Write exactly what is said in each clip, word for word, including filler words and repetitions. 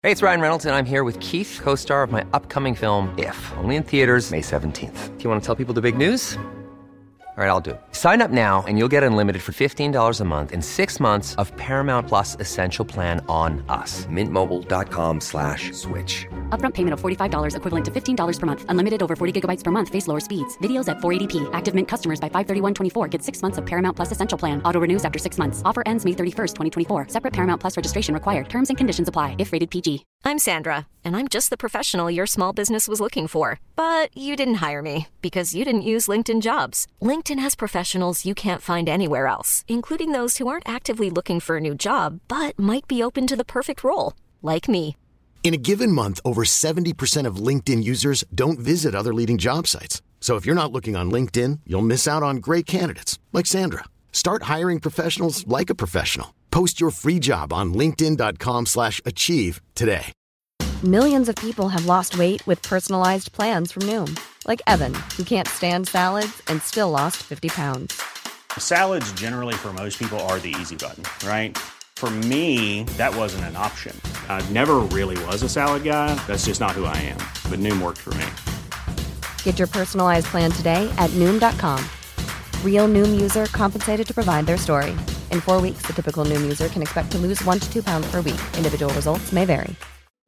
Hey, it's Ryan Reynolds, and I'm here with Keith, co-star of my upcoming film, If, only in theaters May seventeenth. Do you want to tell people the big news? All right, I'll do it. Sign up now and you'll get unlimited for fifteen dollars a month and six months of Paramount Plus Essential Plan on us. Mint Mobile dot com slash switch. Upfront payment of forty-five dollars equivalent to fifteen dollars per month. Unlimited over forty gigabytes per month. Face lower speeds. Videos at four eighty p. Active Mint customers by five thirty-one twenty-four get six months of Paramount Plus Essential Plan. Auto renews after six months. Offer ends May thirty-first, twenty twenty-four. Separate Paramount Plus registration required. Terms and conditions apply if rated P G. I'm Sandra, and I'm just the professional your small business was looking for. But you didn't hire me because you didn't use LinkedIn Jobs. LinkedIn has professionals you can't find anywhere else, including those who aren't actively looking for a new job, but might be open to the perfect role, like me. In a given month, over seventy percent of LinkedIn users don't visit other leading job sites. So if you're not looking on LinkedIn, you'll miss out on great candidates like Sandra. Start hiring professionals like a professional. Post your free job on linkedin dot com slash achieve today. Millions of people have lost weight with personalized plans from Noom. Like Evan, who can't stand salads and still lost fifty pounds. Salads generally for most people are the easy button, right? For me, that wasn't an option. I never really was a salad guy. That's just not who I am. But Noom worked for me. Get your personalized plan today at Noom dot com. Real Noom user compensated to provide their story. In four weeks, the typical Noom user can expect to lose one to two pounds per week. Individual results may vary.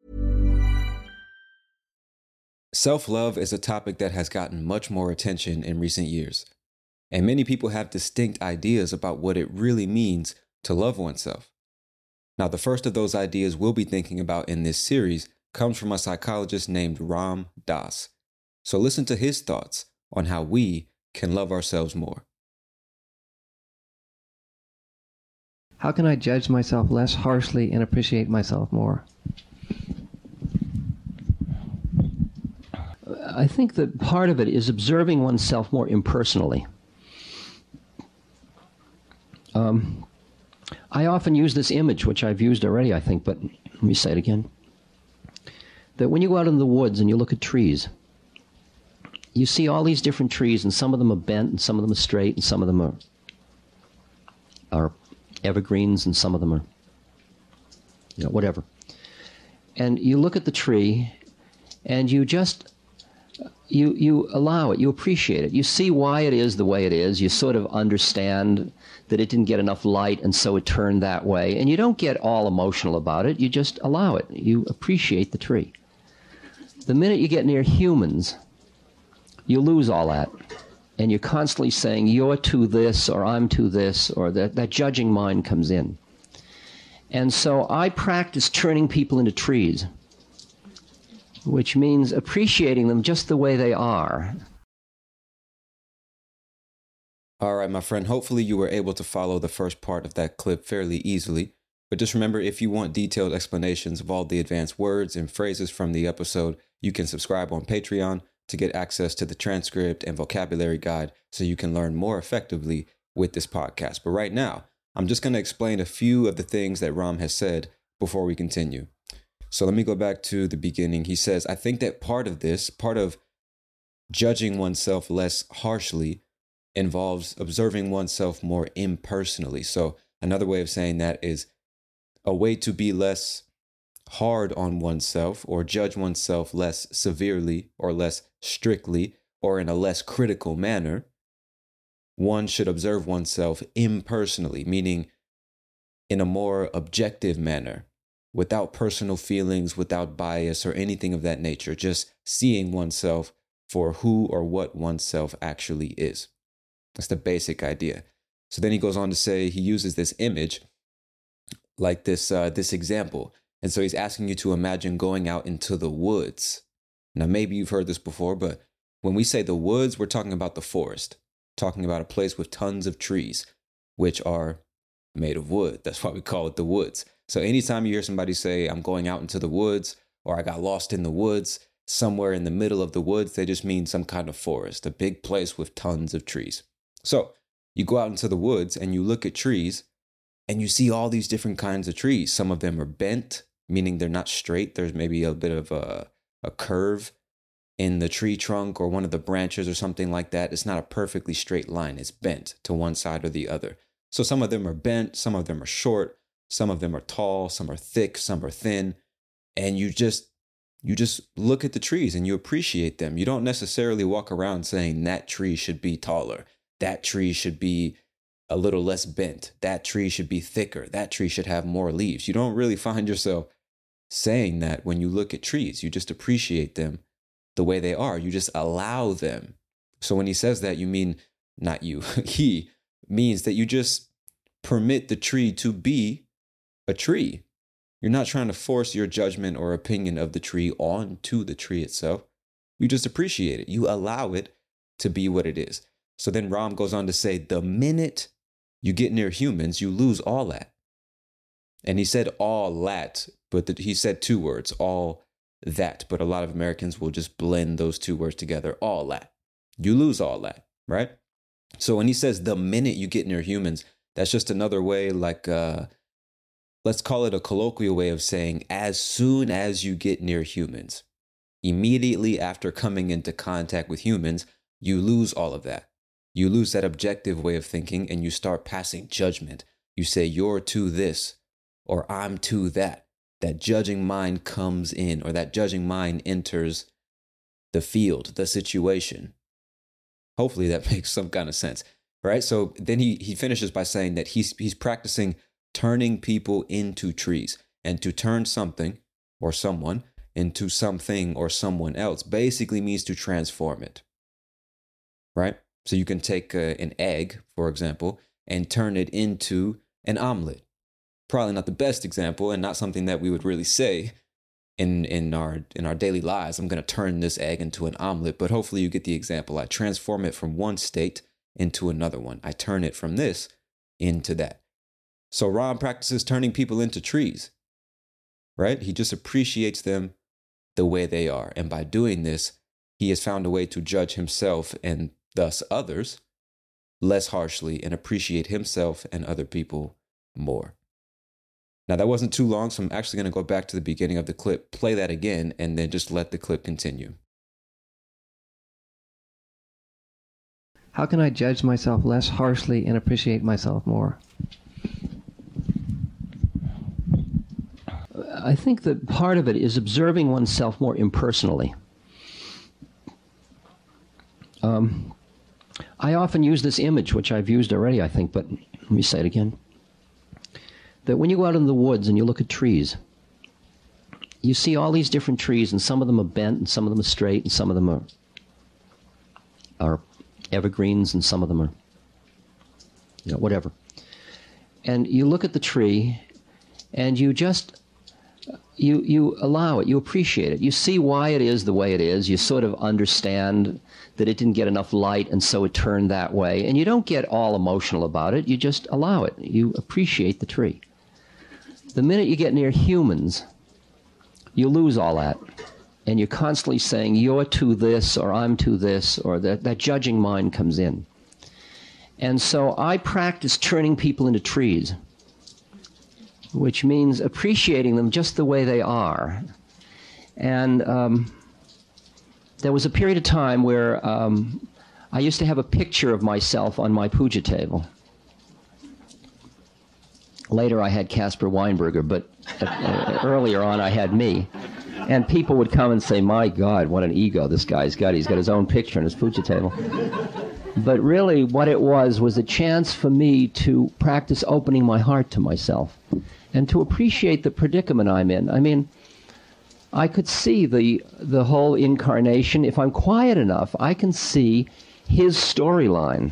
Self-love is a topic that has gotten much more attention in recent years. And many people have distinct ideas about what it really means to love oneself. Now, the first of those ideas we'll be thinking about in this series comes from a psychologist named Ram Dass. So listen to his thoughts on how we can love ourselves more. How can I judge myself less harshly and appreciate myself more? I think that part of it is observing oneself more impersonally. Um, I often use this image, which I've used already, I think, but let me say it again. That when you go out in the woods and you look at trees, you see all these different trees, and some of them are bent, and some of them are straight, and some of them are, are evergreens, and some of them are, you know, whatever. And you look at the tree, and you just, you you allow it, you appreciate it. You see why it is the way it is. You sort of understand that it didn't get enough light, and so it turned that way. And you don't get all emotional about it. You just allow it. You appreciate the tree. The minute you get near humans, you lose all that. And you're constantly saying, you're to this, or I'm to this, or that, that judging mind comes in. And so I practice turning people into trees, which means appreciating them just the way they are. All right, my friend, hopefully you were able to follow the first part of that clip fairly easily. But just remember, if you want detailed explanations of all the advanced words and phrases from the episode, you can subscribe on Patreon to get access to the transcript and vocabulary guide so you can learn more effectively with this podcast. But right now, I'm just going to explain a few of the things that Ram has said before we continue. So let me go back to the beginning. He says, I think that part of this, part of judging oneself less harshly, involves observing oneself more impersonally. So another way of saying that is a way to be less hard on oneself or judge oneself less severely or less strictly or in a less critical manner. One should observe oneself impersonally, meaning in a more objective manner, without personal feelings, without bias or anything of that nature, just seeing oneself for who or what oneself actually is. That's the basic idea. So then he goes on to say he uses this image like this, uh, this example. And so he's asking you to imagine going out into the woods. Now, maybe you've heard this before, but when we say the woods, we're talking about the forest, talking about a place with tons of trees, which are made of wood. That's why we call it the woods. So anytime you hear somebody say, I'm going out into the woods, or I got lost in the woods, somewhere in the middle of the woods, they just mean some kind of forest, a big place with tons of trees. So you go out into the woods and you look at trees and you see all these different kinds of trees. Some of them are bent, meaning they're not straight. There's maybe a bit of a, a curve in the tree trunk or one of the branches or something like that. It's not a perfectly straight line. It's bent to one side or the other. So some of them are bent, some of them are short, some of them are tall, some are thick, some are thin. and you just you just look at the trees and you appreciate them. You don't necessarily walk around saying that tree should be taller, that tree should be a little less bent, that tree should be thicker, that tree should have more leaves. You don't really find yourself saying that when you look at trees. You just appreciate them the way they are. You just allow them. So when he says that, you mean, not you, he means that you just permit the tree to be a tree. You're not trying to force your judgment or opinion of the tree onto the tree itself. You just appreciate it. You allow it to be what it is. So then Ram goes on to say, the minute you get near humans, you lose all that. And he said all that, but the, he said two words, all that. But a lot of Americans will just blend those two words together, all that. You lose all that, right? So when he says the minute you get near humans, that's just another way, like, uh, let's call it a colloquial way of saying, as soon as you get near humans, immediately after coming into contact with humans, you lose all of that. You lose that objective way of thinking and you start passing judgment. You say, you're to this, or I'm to that. That judging mind comes in, or that judging mind enters the field, the situation. Hopefully that makes some kind of sense, right? So then he he finishes by saying that he's he's practicing turning people into trees, and to turn something or someone into something or someone else basically means to transform it, right? So you can take a, an egg, for example, and turn it into an omelet. Probably not the best example and not something that we would really say in, in our in our daily lives. I'm going to turn this egg into an omelet, but hopefully you get the example. I transform it from one state into another one. I turn it from this into that. So Ram practices turning people into trees, right? He just appreciates them the way they are. And by doing this, he has found a way to judge himself and thus others less harshly and appreciate himself and other people more. Now, that wasn't too long, so I'm actually going to go back to the beginning of the clip, play that again, and then just let the clip continue. How can I judge myself less harshly and appreciate myself more? I think that part of it is observing oneself more impersonally. Um, I often use this image, which I've used already, I think, but let me say it again. That when you go out in the woods and you look at trees, you see all these different trees, and some of them are bent, and some of them are straight, and some of them are, are evergreens, and some of them are, you know, whatever. And you look at the tree, and you just, you, you allow it, you appreciate it. You see why it is the way it is. You sort of understand that it didn't get enough light, and so it turned that way. And you don't get all emotional about it. You just allow it. You appreciate the tree. The minute you get near humans, you lose all that. And you're constantly saying, you're to this, or I'm to this, or that, that judging mind comes in. And so I practice turning people into trees, which means appreciating them just the way they are. And um, there was a period of time where um, I used to have a picture of myself on my puja table. Later I had Caspar Weinberger, but uh, earlier on I had me. And people would come and say, my God, what an ego this guy's got. He's got his own picture on his puja table. But really what it was was a chance for me to practice opening my heart to myself and to appreciate the predicament I'm in. I mean, I could see the the whole incarnation. If I'm quiet enough, I can see his storyline.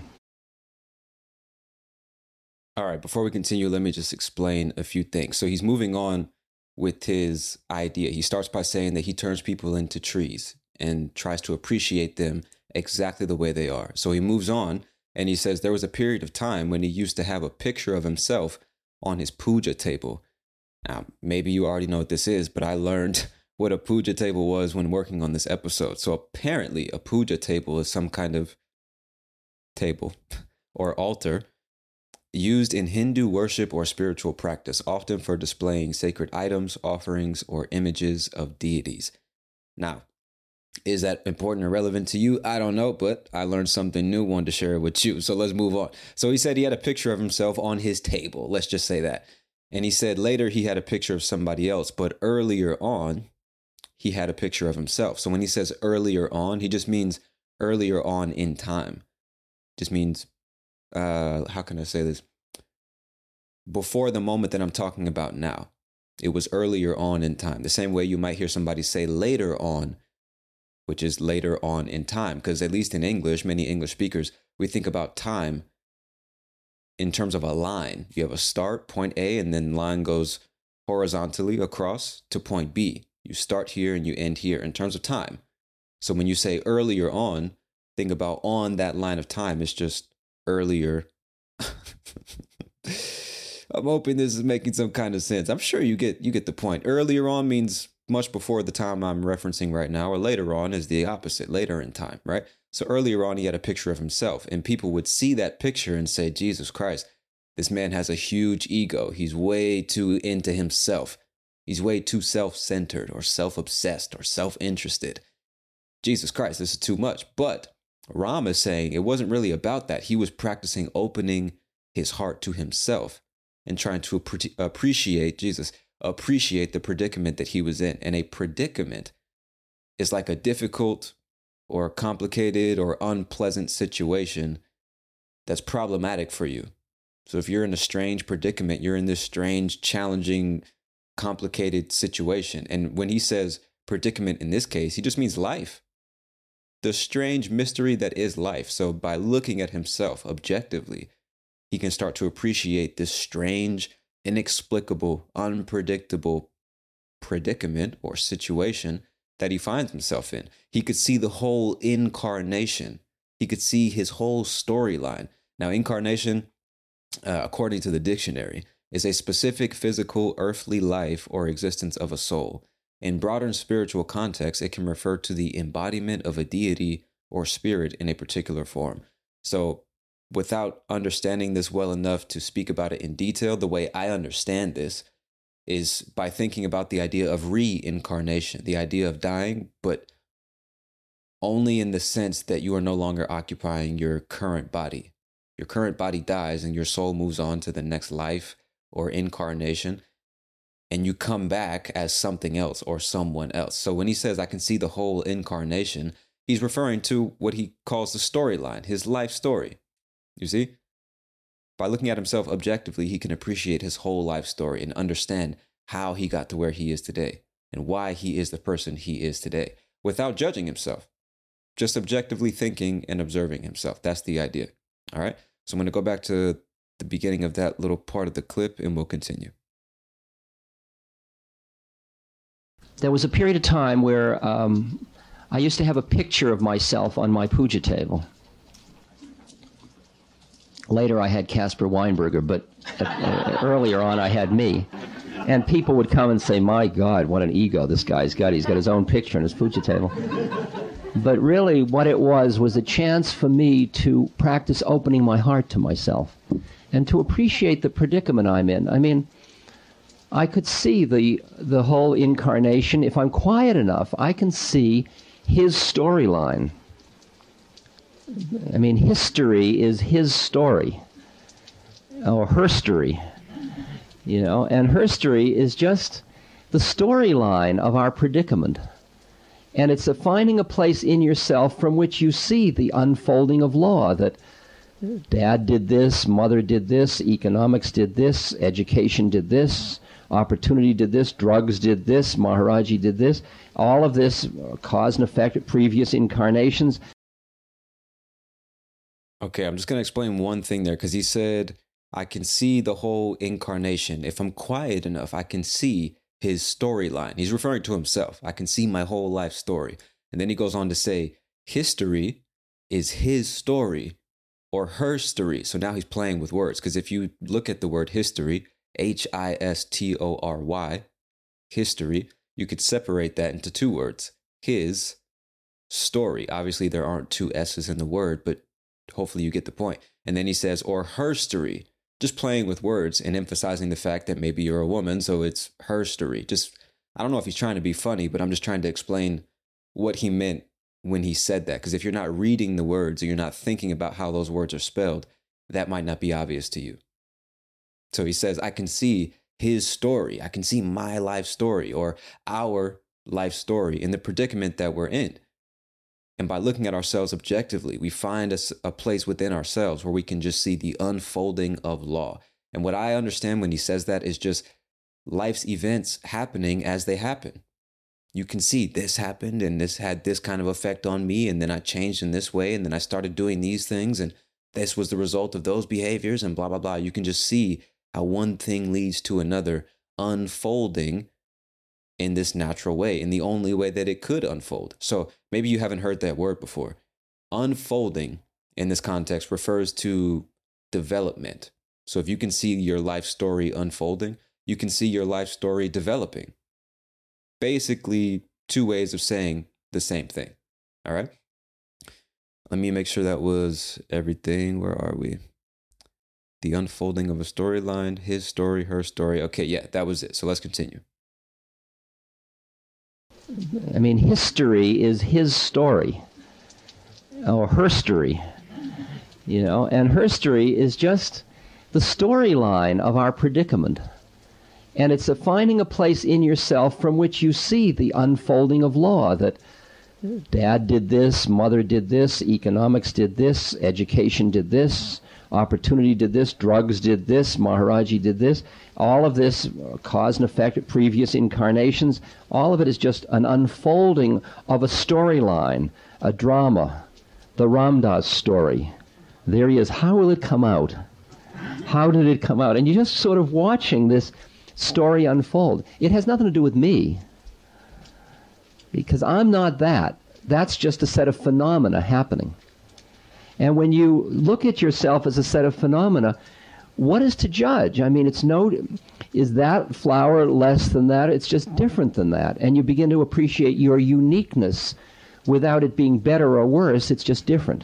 All right, before we continue, let me just explain a few things. So he's moving on with his idea. He starts by saying that he turns people into trees and tries to appreciate them exactly the way they are. So he moves on and he says there was a period of time when he used to have a picture of himself on his puja table. Now, maybe you already know what this is, but I learned what a puja table was when working on this episode. So apparently a puja table is some kind of table or altar used in Hindu worship or spiritual practice, often for displaying sacred items, offerings, or images of deities. Now, is that important or relevant to you? I don't know, but I learned something new, wanted to share it with you. So let's move on. So he said he had a picture of himself on his table. Let's just say that. And he said later he had a picture of somebody else, but earlier on, he had a picture of himself. So when he says earlier on, he just means earlier on in time. Just means, uh, how can I say this? Before the moment that I'm talking about now. It was earlier on in time. The same way you might hear somebody say later on, which is later on in time. Because at least in English, many English speakers, we think about time in terms of a line. You have a start, point A, and then line goes horizontally across to point B. You start here and you end here in terms of time. So when you say earlier on, think about on that line of time. It's just earlier. I'm hoping this is making some kind of sense. I'm sure you get you get the point. Earlier on means much before the time I'm referencing right now, or later on is the opposite, later in time, right? So earlier on, he had a picture of himself, and people would see that picture and say, Jesus Christ, this man has a huge ego. He's way too into himself. He's way too self-centered or self-obsessed or self-interested. Jesus Christ, this is too much. But Ram is saying it wasn't really about that. He was practicing opening his heart to himself and trying to appreciate, Jesus, appreciate the predicament that he was in. And a predicament is like a difficult or complicated or unpleasant situation that's problematic for you. So if you're in a strange predicament, you're in this strange, challenging, complicated situation. And when he says predicament in this case, he just means life. The strange mystery that is life. So by looking at himself objectively, he can start to appreciate this strange, inexplicable, unpredictable predicament or situation that he finds himself in. He could see the whole incarnation. He could see his whole storyline. Now, incarnation, uh, according to the dictionary, is a specific physical earthly life or existence of a soul. In broader spiritual context, it can refer to the embodiment of a deity or spirit in a particular form. So without understanding this well enough to speak about it in detail, the way I understand this is by thinking about the idea of reincarnation, the idea of dying, but only in the sense that you are no longer occupying your current body. Your current body dies and your soul moves on to the next life or incarnation, and you come back as something else or someone else. So when he says, I can see the whole incarnation, he's referring to what he calls the storyline, his life story. You see? By looking at himself objectively, he can appreciate his whole life story and understand how he got to where he is today and why he is the person he is today without judging himself, just objectively thinking and observing himself. That's the idea. All right. So I'm going to go back to the beginning of that little part of the clip and we'll continue. There was a period of time where um, I used to have a picture of myself on my puja table. Later, I had Caspar Weinberger, but uh, earlier on, I had me. And people would come and say, my God, what an ego this guy's got. He's got his own picture on his puja table. But really, what it was was a chance for me to practice opening my heart to myself and to appreciate the predicament I'm in. I mean, I could see the the whole incarnation. If I'm quiet enough, I can see his storyline. I mean, history is his story, or her story, you know, and her story is just the storyline of our predicament. And it's a finding a place in yourself from which you see the unfolding of law, that dad did this, mother did this, economics did this, education did this, opportunity did this, drugs did this, Maharaji did this. All of this, cause and effect of previous incarnations. Okay, I'm just going to explain one thing there, because he said, I can see the whole incarnation. If I'm quiet enough, I can see his storyline. He's referring to himself. I can see my whole life story. And then he goes on to say, history is his story or her story. So now he's playing with words, because if you look at the word history, H I S T O R Y, history, you could separate that into two words. His story. Obviously, there aren't two S's in the word, but hopefully you get the point. And then he says, or her story, just playing with words and emphasizing the fact that maybe you're a woman, so it's her story. Just, I don't know if he's trying to be funny, but I'm just trying to explain what he meant when he said that. Because if you're not reading the words or you're not thinking about how those words are spelled, that might not be obvious to you. So he says, I can see his story. I can see my life story or our life story in the predicament that we're in. And by looking at ourselves objectively, we find a, a place within ourselves where we can just see the unfolding of law. And what I understand when he says that is just life's events happening as they happen. You can see this happened and this had this kind of effect on me. And then I changed in this way. And then I started doing these things. And this was the result of those behaviors and blah, blah, blah. You can just see how one thing leads to another unfolding in this natural way, in the only way that it could unfold. So maybe you haven't heard that word before. Unfolding in this context refers to development. So if you can see your life story unfolding, you can see your life story developing. Basically, two ways of saying the same thing. All right. Let me make sure that was everything. Where are we? The unfolding of a storyline, his story, her story. Okay, yeah, that was it. So let's continue. I mean, history is his story, or her story, you know, and her story is just the storyline of our predicament. And it's a finding a place in yourself from which you see the unfolding of law, that dad did this, mother did this, economics did this, education did this, opportunity did this, drugs did this, Maharaji did this. All of this, uh, cause and effect of previous incarnations, all of it is just an unfolding of a storyline, a drama, the Ram Dass story. There he is. How will it come out? How did it come out? And you're just sort of watching this story unfold. It has nothing to do with me, because I'm not that. That's just a set of phenomena happening. And when you look at yourself as a set of phenomena, what is to judge? I mean, it's no, is that flower less than that? It's just different than that. And you begin to appreciate your uniqueness without it being better or worse. It's just different.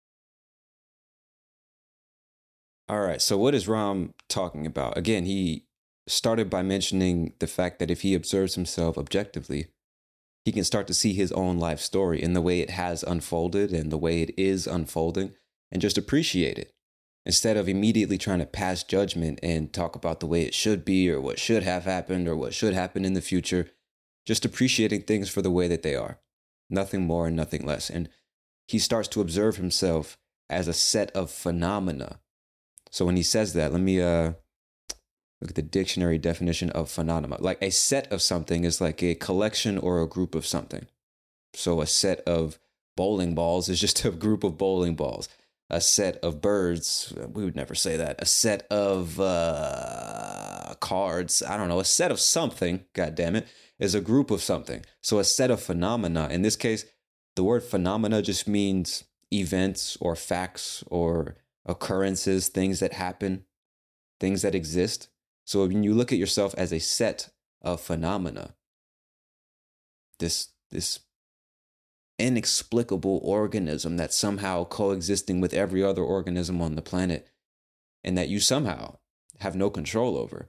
All right. So what is Ram talking about? Again, he started by mentioning the fact that if he observes himself objectively, he can start to see his own life story in the way it has unfolded and the way it is unfolding, and just appreciate it. Instead of immediately trying to pass judgment and talk about the way it should be or what should have happened or what should happen in the future, just appreciating things for the way that they are. Nothing more and nothing less. And he starts to observe himself as a set of phenomena. So when he says that, let me uh, look at the dictionary definition of phenomena. Like a set of something is like a collection or a group of something. So a set of bowling balls is just a group of bowling balls. A set of birds, we would never say that. A set of uh, cards, I don't know, a set of something, God damn it, is a group of something. So a set of phenomena. In this case, the word phenomena just means events or facts or occurrences, things that happen, things that exist. So when you look at yourself as a set of phenomena, this this inexplicable organism that's somehow coexisting with every other organism on the planet and that you somehow have no control over.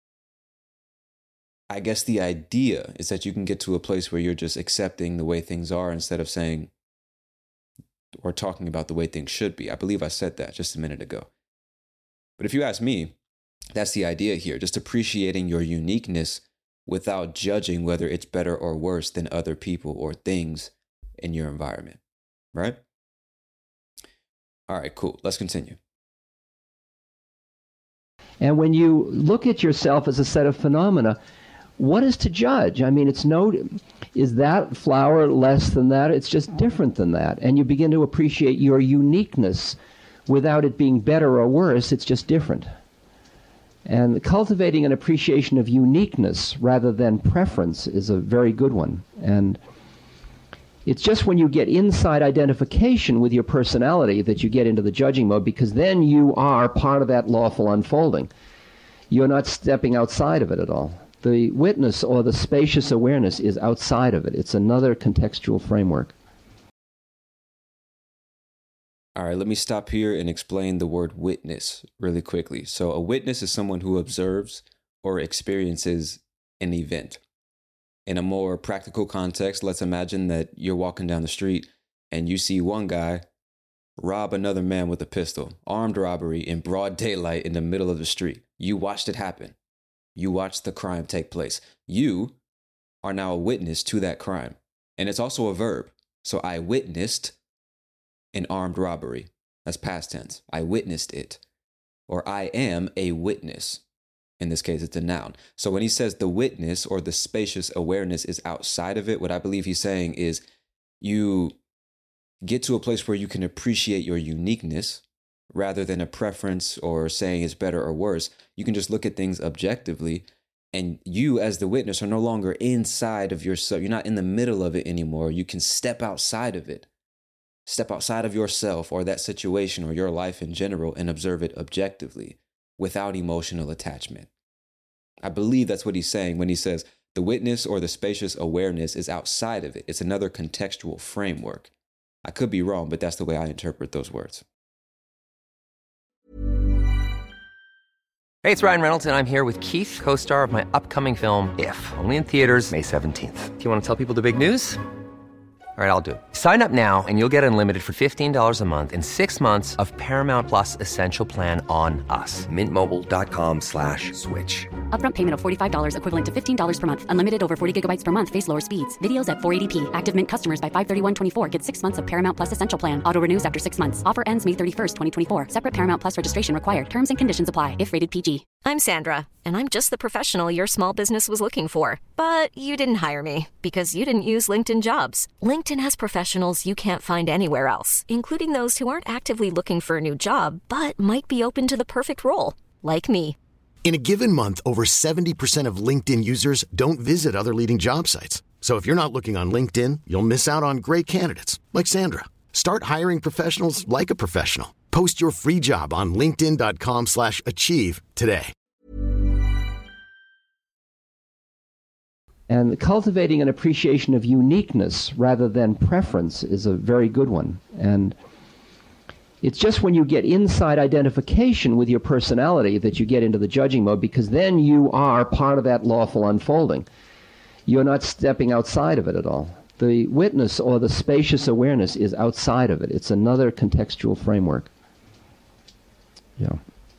I guess the idea is that you can get to a place where you're just accepting the way things are instead of saying or talking about the way things should be. I believe I said that just a minute ago. But if you ask me, that's the idea here, just appreciating your uniqueness without judging whether it's better or worse than other people or things in your environment, right? All right, cool. Let's continue. And when you look at yourself as a set of phenomena, what is to judge? I mean, it's no, is that flower less than that? It's just different than that. And you begin to appreciate your uniqueness without it being better or worse. It's just different. And cultivating an appreciation of uniqueness rather than preference is a very good one. And it's just when you get inside identification with your personality that you get into the judging mode, because then you are part of that lawful unfolding. You're not stepping outside of it at all. The witness or the spacious awareness is outside of it. It's another contextual framework. All right, let me stop here and explain the word witness really quickly. So a witness is someone who observes or experiences an event. In a more practical context, let's imagine that you're walking down the street and you see one guy rob another man with a pistol, armed robbery in broad daylight in the middle of the street. You watched it happen. You watched the crime take place. You are now a witness to that crime. And it's also a verb. So I witnessed an armed robbery. That's past tense. I witnessed it. Or I am a witness. In this case, it's a noun. So when he says the witness or the spacious awareness is outside of it, what I believe he's saying is you get to a place where you can appreciate your uniqueness rather than a preference or saying it's better or worse. You can just look at things objectively, and you as the witness are no longer inside of yourself. You're not in the middle of it anymore. You can step outside of it. Step outside of yourself or that situation or your life in general and observe it objectively without emotional attachment. I believe that's what he's saying when he says the witness or the spacious awareness is outside of it. It's another contextual framework. I could be wrong, but that's the way I interpret those words. Hey, it's Ryan Reynolds, and I'm here with Keith, co-star of my upcoming film, If, only in theaters May seventeenth. Do you want to tell people the big news? All right, I'll do it. Sign up now and you'll get unlimited for fifteen dollars a month and six months of Paramount Plus Essential Plan on us. Mint Mobile dot com slash switch. Upfront payment of forty-five dollars equivalent to fifteen dollars per month. Unlimited over forty gigabytes per month. Face lower speeds. Videos at four eighty p. Active Mint customers by five thirty-one twenty-four get six months of Paramount Plus Essential Plan. Auto renews after six months. Offer ends May thirty-first, twenty twenty-four. Separate Paramount Plus registration required. Terms and conditions apply if rated P G. I'm Sandra, and I'm just the professional your small business was looking for. But you didn't hire me because you didn't use LinkedIn Jobs. LinkedIn has professionals you can't find anywhere else, including those who aren't actively looking for a new job, but might be open to the perfect role, like me. In a given month, over seventy percent of LinkedIn users don't visit other leading job sites. So if you're not looking on LinkedIn, you'll miss out on great candidates like Sandra. Start hiring professionals like a professional. Post your free job on linkedin dot com slash achieve today. And cultivating an appreciation of uniqueness rather than preference is a very good one. And it's just when you get inside identification with your personality that you get into the judging mode, because then you are part of that lawful unfolding. You're not stepping outside of it at all. The witness or the spacious awareness is outside of it. It's another contextual framework. Yeah.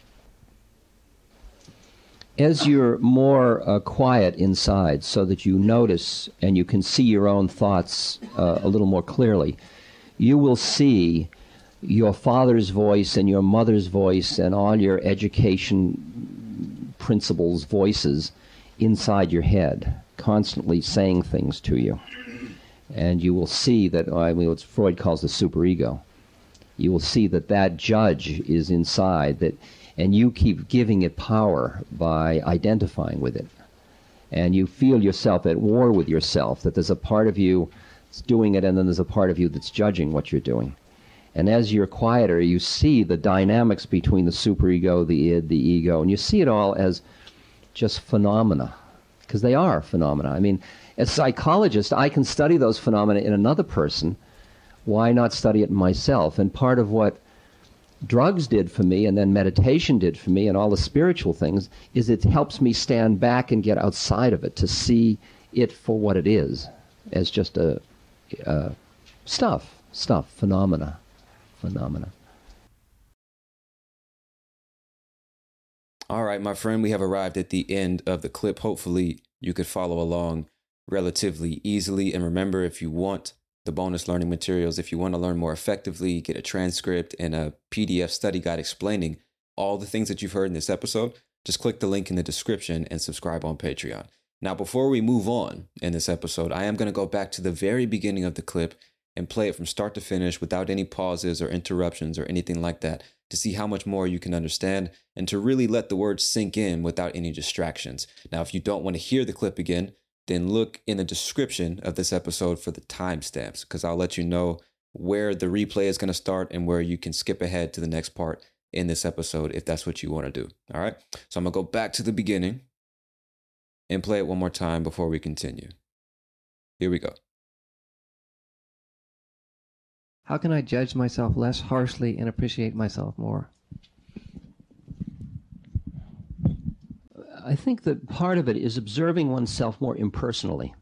As you're more uh, quiet inside so that you notice and you can see your own thoughts uh, a little more clearly, you will see your father's voice and your mother's voice and all your education principles' voices inside your head, constantly saying things to you. And you will see that, I mean, what Freud calls the superego. You will see that that judge is inside, that, and you keep giving it power by identifying with it. And you feel yourself at war with yourself, that there's a part of you that's doing it, and then there's a part of you that's judging what you're doing. And as you're quieter, you see the dynamics between the superego, the id, the ego, and you see it all as just phenomena, because they are phenomena. I mean, as a psychologist, I can study those phenomena in another person. Why not study it in myself? And part of what drugs did for me, and then meditation did for me, and all the spiritual things, is it helps me stand back and get outside of it, to see it for what it is, as just a, a stuff, stuff, phenomena, phenomena. All right, my friend, we have arrived at the end of the clip. Hopefully you could follow along relatively easily. And remember, if you want the bonus learning materials, if you want to learn more effectively, get a transcript and a P D F study guide explaining all the things that you've heard in this episode, just click the link in the description and subscribe on Patreon. Now, before we move on in this episode, I am going to go back to the very beginning of the clip and play it from start to finish without any pauses or interruptions or anything like that, to see how much more you can understand and to really let the words sink in without any distractions. Now, if you don't want to hear the clip again, then look in the description of this episode for the timestamps, because I'll let you know where the replay is going to start and where you can skip ahead to the next part in this episode if that's what you want to do. All right. So I'm going to go back to the beginning and play it one more time before we continue. Here we go. How can I judge myself less harshly and appreciate myself more? I think that part of it is observing oneself more impersonally.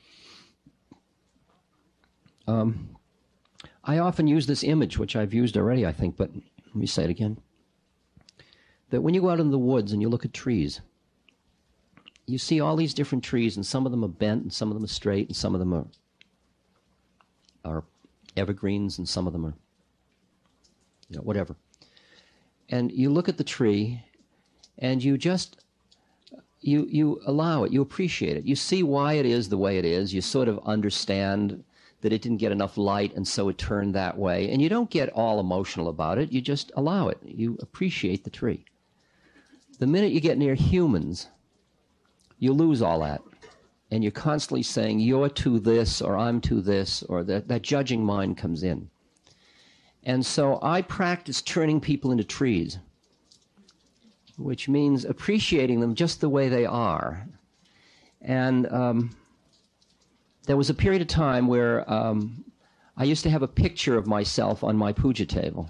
Um, I often use this image, which I've used already, I think, but let me say it again. That when you go out in the woods and you look at trees, you see all these different trees, and some of them are bent, and some of them are straight, and some of them are, are evergreens, and some of them are, you know, whatever. And you look at the tree, and you just, you you allow it, you appreciate it. You see why it is the way it is. You sort of understand that it didn't get enough light, and so it turned that way. And you don't get all emotional about it. You just allow it. You appreciate the tree. The minute you get near humans, you lose all that. And you're constantly saying, you're to this, or I'm to this, or that, that judging mind comes in. And so I practice turning people into trees, which means appreciating them just the way they are. And um, there was a period of time where um, I used to have a picture of myself on my puja table.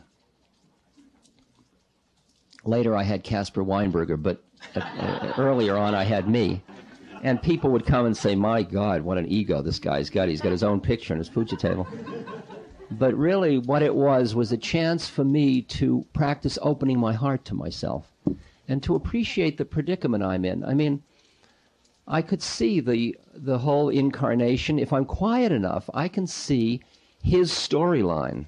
Later I had Caspar Weinberger, but uh, earlier on I had me. And people would come and say, my God, what an ego this guy's got. He's got his own picture on his puja table. But really what it was was a chance for me to practice opening my heart to myself and to appreciate the predicament I'm in. I mean, I could see the the whole incarnation. If I'm quiet enough, I can see his storyline.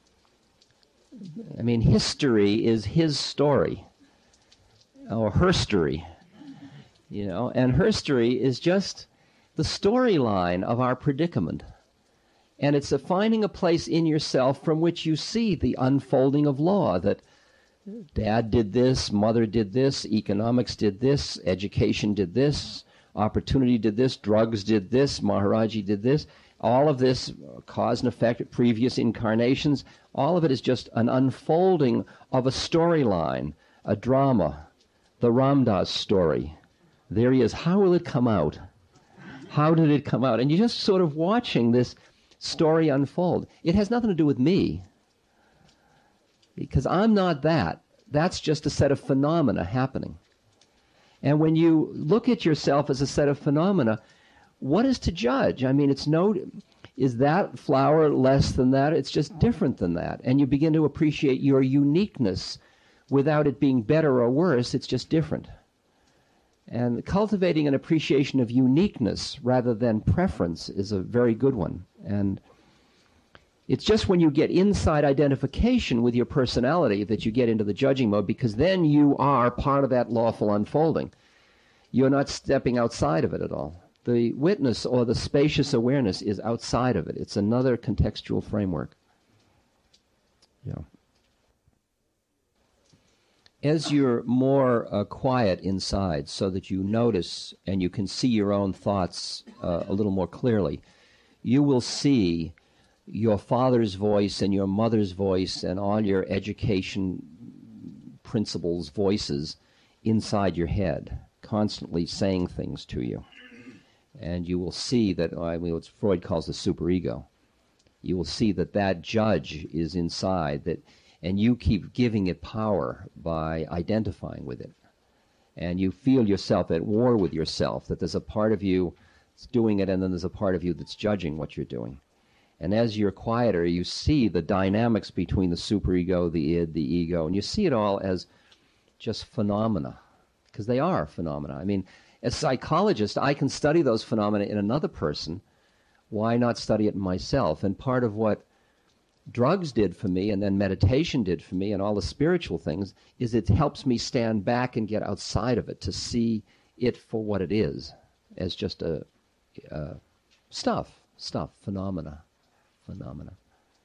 I mean, history is his story, or her story, you know, and her story is just the storyline of our predicament. And it's a finding a place in yourself from which you see the unfolding of law, that dad did this, mother did this, economics did this, education did this, opportunity did this, drugs did this, Maharaji did this. All of this, uh, cause and effect, previous incarnations, all of it is just an unfolding of a storyline, a drama, the Ramdas story. There he is. How will it come out? How did it come out? And you're just sort of watching this story unfold. It has nothing to do with me, because I'm not that. That's just a set of phenomena happening. And when you look at yourself as a set of phenomena, what is to judge? I mean, it's no, is that flower less than that? It's just different than that. And you begin to appreciate your uniqueness without it being better or worse. It's just different. And cultivating an appreciation of uniqueness rather than preference is a very good one. And it's just when you get inside identification with your personality that you get into the judging mode, because then you are part of that lawful unfolding. You're not stepping outside of it at all. The witness or the spacious awareness is outside of it. It's another contextual framework. Yeah. As you're more uh, quiet inside, so that you notice and you can see your own thoughts uh, a little more clearly, you will see your father's voice and your mother's voice and all your education principles' voices inside your head, constantly saying things to you. And you will see that, I mean, what Freud calls the superego. You will see that that judge is inside, that, and you keep giving it power by identifying with it. And you feel yourself at war with yourself, that there's a part of you that's doing it, and then there's a part of you that's judging what you're doing. And as you're quieter, you see the dynamics between the superego, the id, the ego, and you see it all as just phenomena, because they are phenomena. I mean, as a psychologist, I can study those phenomena in another person. Why not study it in myself? And part of what drugs did for me, and then meditation did for me, and all the spiritual things, is it helps me stand back and get outside of it, to see it for what it is, as just a, a stuff, stuff, phenomena, phenomena.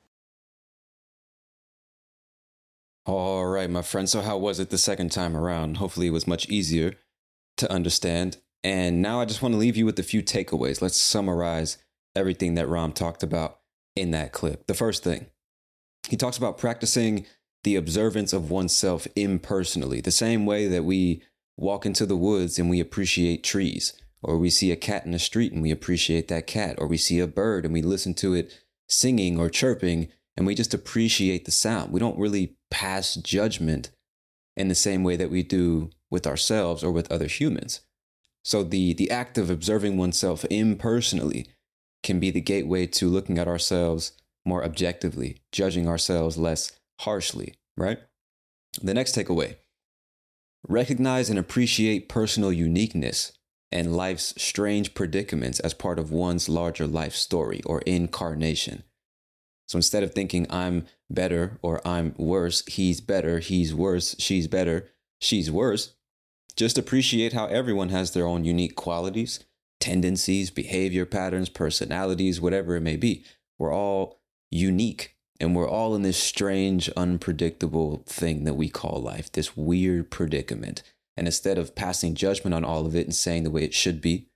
All right, my friend. So how was it the second time around? Hopefully it was much easier to understand. And now I just want to leave you with a few takeaways. Let's summarize everything that Ram talked about in that clip. The first thing, he talks about practicing the observance of oneself impersonally, the same way that we walk into the woods and we appreciate trees, or we see a cat in the street and we appreciate that cat, or we see a bird and we listen to it singing or chirping and we just appreciate the sound. We don't really pass judgment in the same way that we do with ourselves or with other humans. So the, the act of observing oneself impersonally can be the gateway to looking at ourselves more objectively, judging ourselves less harshly, right? The next takeaway, recognize and appreciate personal uniqueness and life's strange predicaments as part of one's larger life story or incarnation. So instead of thinking I'm better or I'm worse, he's better, he's worse, she's better, she's worse, just appreciate how everyone has their own unique qualities, tendencies, behavior patterns, personalities, whatever it may be. We're all unique, and we're all in this strange, unpredictable thing that we call life, this weird predicament. And instead of passing judgment on all of it and saying the way it should be,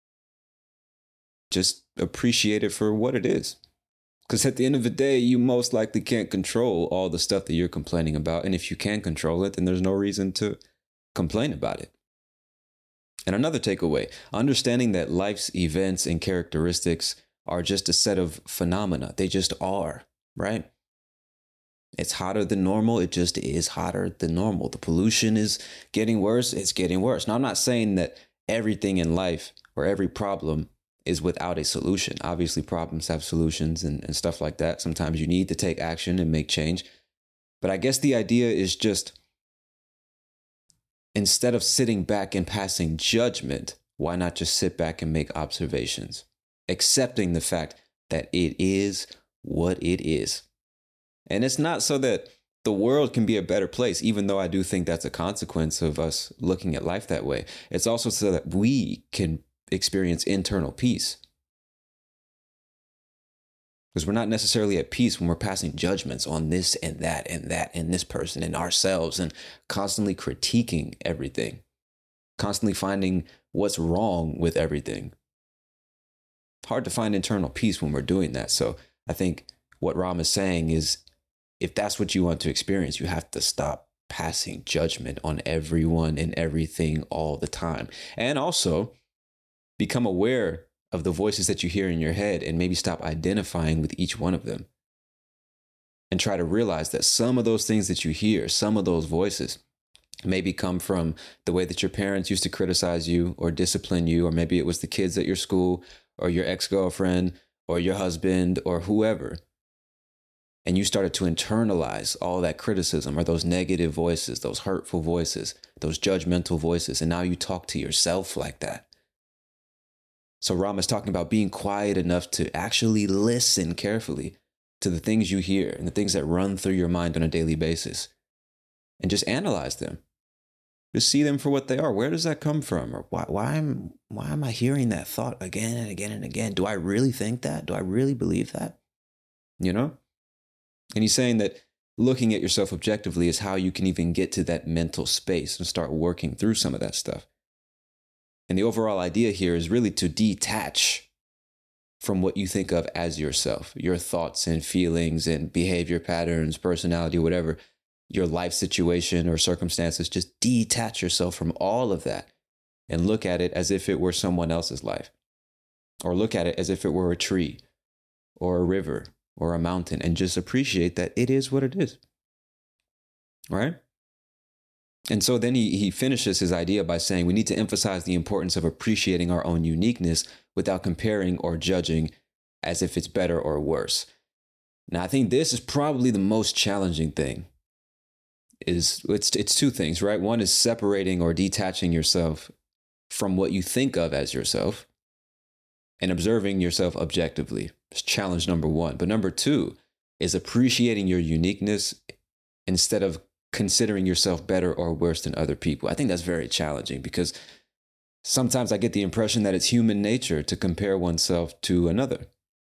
just appreciate it for what it is. Because at the end of the day, you most likely can't control all the stuff that you're complaining about. And if you can control it, then there's no reason to complain about it. And another takeaway, understanding that life's events and characteristics are just a set of phenomena. They just are, right? It's hotter than normal. It just is hotter than normal. The pollution is getting worse. It's getting worse. Now, I'm not saying that everything in life or every problem is without a solution. Obviously, problems have solutions and, and stuff like that. Sometimes you need to take action and make change. But I guess the idea is just, instead of sitting back and passing judgment, why not just sit back and make observations, accepting the fact that it is what it is. And it's not so that the world can be a better place, even though I do think that's a consequence of us looking at life that way. It's also so that we can experience internal peace. Because we're not necessarily at peace when we're passing judgments on this and that and that and this person and ourselves and constantly critiquing everything, constantly finding what's wrong with everything. It's hard to find internal peace when we're doing that. So I think what Ram is saying is, if that's what you want to experience, you have to stop passing judgment on everyone and everything all the time. And also become aware of the voices that you hear in your head and maybe stop identifying with each one of them. And try to realize that some of those things that you hear, some of those voices, maybe come from the way that your parents used to criticize you or discipline you, or maybe it was the kids at your school or your ex-girlfriend or your husband or whoever. And you started to internalize all that criticism or those negative voices, those hurtful voices, those judgmental voices. And now you talk to yourself like that. So Ram is talking about being quiet enough to actually listen carefully to the things you hear and the things that run through your mind on a daily basis, and just analyze them. Just see them for what they are. Where does that come from? Or why, why, am, why am I hearing that thought again and again and again? Do I really think that? Do I really believe that? You know? And he's saying that looking at yourself objectively is how you can even get to that mental space and start working through some of that stuff. And the overall idea here is really to detach from what you think of as yourself, your thoughts and feelings and behavior patterns, personality, whatever, your life situation or circumstances. Just detach yourself from all of that and look at it as if it were someone else's life, or look at it as if it were a tree or a river or a mountain, and just appreciate that it is what it is. Right? And so then he, he finishes his idea by saying we need to emphasize the importance of appreciating our own uniqueness without comparing or judging as if it's better or worse. Now, I think this is probably the most challenging thing. Is it's it's two things, right? One is separating or detaching yourself from what you think of as yourself and observing yourself objectively. It's challenge number one. But number two is appreciating your uniqueness instead of considering yourself better or worse than other people. I think that's very challenging because sometimes I get the impression that it's human nature to compare oneself to another.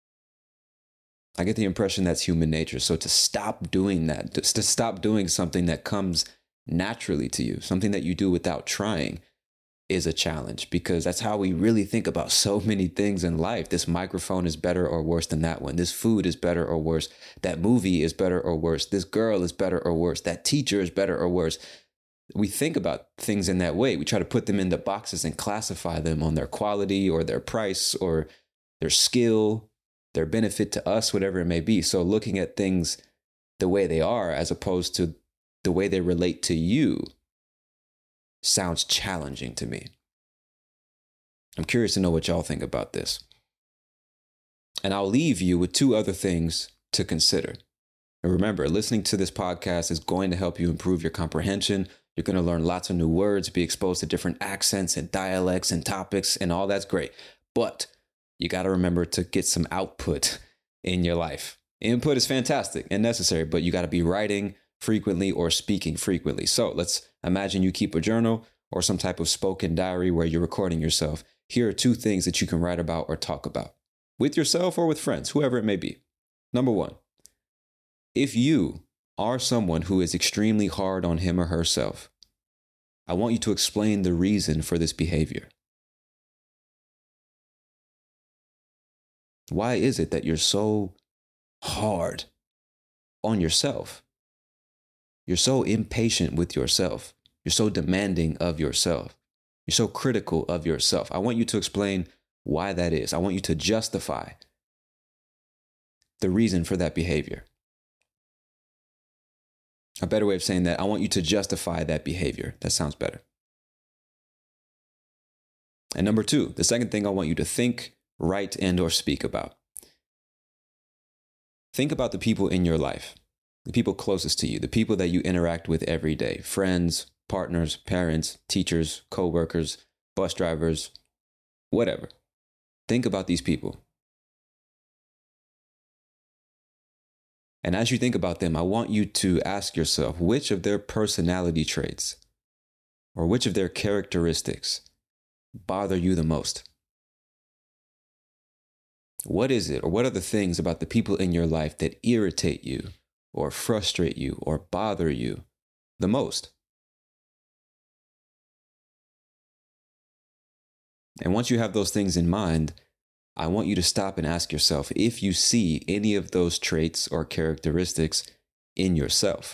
I get the impression that's human nature. So to stop doing that, to, to stop doing something that comes naturally to you, something that you do without trying, is a challenge, because that's how we really think about so many things in life. This microphone is better or worse than that one. This food is better or worse. That movie is better or worse. This girl is better or worse. That teacher is better or worse. We think about things in that way. We try to put them into boxes and classify them on their quality or their price or their skill, their benefit to us, whatever it may be. So looking at things the way they are as opposed to the way they relate to you sounds challenging to me. I'm curious to know what y'all think about this. And I'll leave you with two other things to consider. And remember, listening to this podcast is going to help you improve your comprehension, You're going to learn lots of new words, be exposed to different accents and dialects and topics, and all that's great. But you got to remember to get some output in your life. Input is fantastic and necessary, but you got to be writing frequently or speaking frequently. So let's imagine you keep a journal or some type of spoken diary where you're recording yourself. Here are two things that you can write about or talk about with yourself or with friends, whoever it may be. Number one, if you are someone who is extremely hard on him or herself, I want you to explain the reason for this behavior. Why is it that you're so hard on yourself? You're so impatient with yourself. You're so demanding of yourself. You're so critical of yourself. I want you to explain why that is. I want you to justify the reason for that behavior. A better way of saying that, I want you to justify that behavior. That sounds better. And number two, the second thing I want you to think, write, and or speak about. Think about the people in your life, the people closest to you, the people that you interact with every day, friends, partners, parents, teachers, co-workers, bus drivers, whatever. Think about these people. And as you think about them, I want you to ask yourself which of their personality traits or which of their characteristics bother you the most. What is it, or what are the things about the people in your life that irritate you or frustrate you or bother you the most? And once you have those things in mind, I want you to stop and ask yourself if you see any of those traits or characteristics in yourself.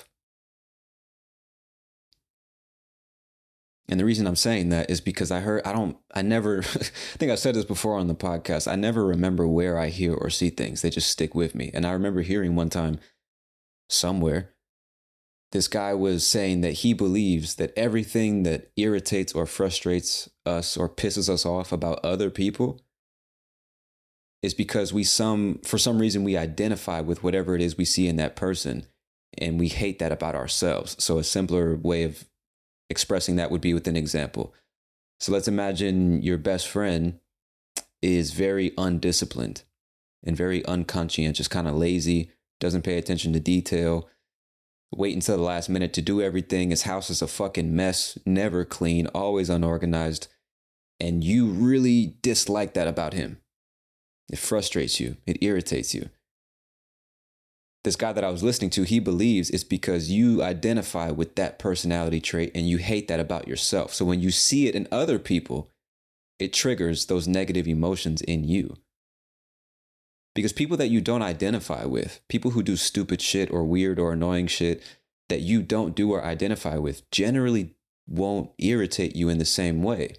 And the reason I'm saying that is because I heard, I don't, I never, I think I've said this before on the podcast. I never remember where I hear or see things. They just stick with me. And I remember hearing one time somewhere, this guy was saying that he believes that everything that irritates or frustrates us or pisses us off about other people is because we some, for some reason, we identify with whatever it is we see in that person, and we hate that about ourselves. So a simpler way of expressing that would be with an example. So let's imagine your best friend is very undisciplined and very unconscientious, kind of lazy, doesn't pay attention to detail, wait until the last minute to do everything. His house is a fucking mess, never clean, always unorganized. And you really dislike that about him. It frustrates you. It irritates you. This guy that I was listening to, he believes it's because you identify with that personality trait and you hate that about yourself. So when you see it in other people, it triggers those negative emotions in you. Because people that you don't identify with, people who do stupid shit or weird or annoying shit that you don't do or identify with, generally won't irritate you in the same way.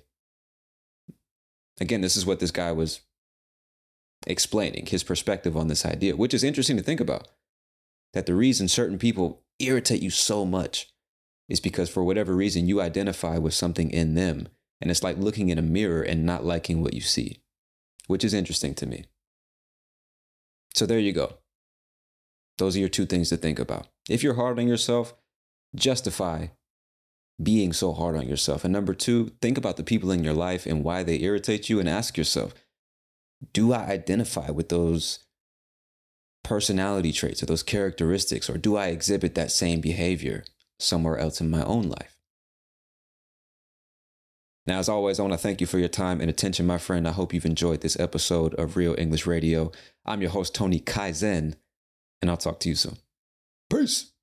Again, this is what this guy was explaining, his perspective on this idea, which is interesting to think about. That the reason certain people irritate you so much is because for whatever reason you identify with something in them. And it's like looking in a mirror and not liking what you see, which is interesting to me. So there you go. Those are your two things to think about. If you're hard on yourself, justify being so hard on yourself. And number two, think about the people in your life and why they irritate you, and ask yourself, do I identify with those personality traits or those characteristics, or do I exhibit that same behavior somewhere else in my own life? Now, as always, I want to thank you for your time and attention, my friend. I hope you've enjoyed this episode of Real English Radio. I'm your host, Tony Kaizen, and I'll talk to you soon. Peace.